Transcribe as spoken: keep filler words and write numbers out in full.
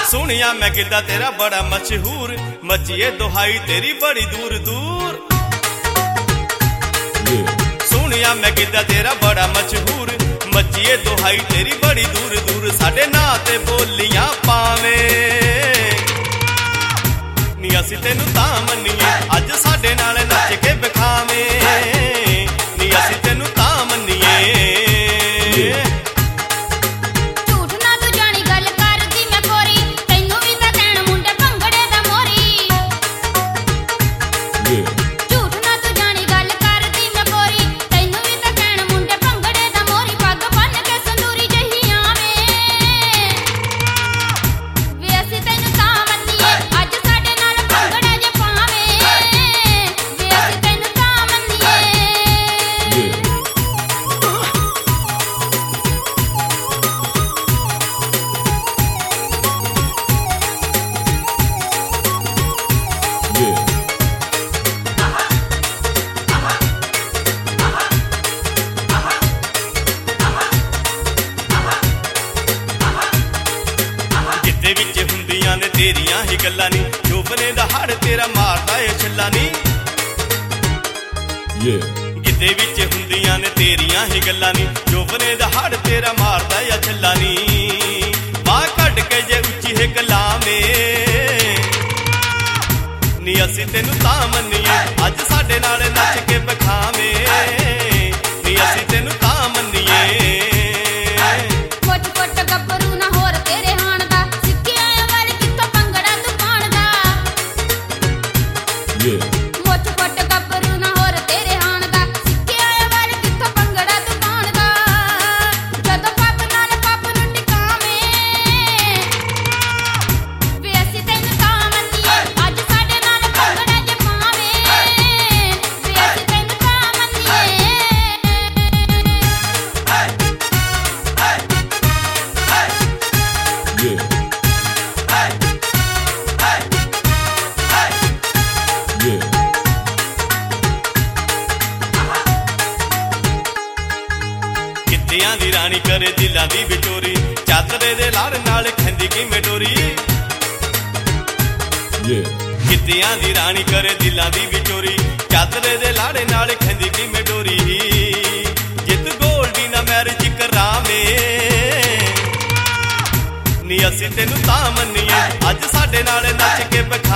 सुनिया मैं गिद्दा तेरा बड़ा मशहूर, मचिए दुहाई तेरी बड़ी दूर दूर। सुनिया मैं गिद्दा तेरा बड़ा मशहूर, मचिए दुहाई तेरी बड़ी दूर दूर। साडे नां ते बोलियां पावे नी असी तेनू तां मन्नीए, अज साडे नाल नच के विखावे नी असी तेनू तां मन्नीए। तेरियां ही गल्लां नी जोबने दा हड़ तेरा मारदा ए छल्ला नी। गिद्दे विच हुंदियां ने तेरियां ही गल्लां नी जोबने दा हड़ तेरा मारदा ए छल्ला नी। बाह कट के जे उच्ची है कलामे नी असी तेनू तां मन्नीए, अज साडे नाल नच के विखावे नी असी तेनू तां मन्नीए। गिद्दियां दी रानी करे दिलां दी बिचोरी, चादरे दे लाड़ नाल खैंदी किवें डोरी। गिद्दियां दी रानी करे दिलां दी बिचोरी, चादरे दे लाड़े नाल खैंदी किवें डोरी। जित गोल्डी ना मैरिज करावे नी असी तेनू तां मन्नीए, अज साडे नाल नच के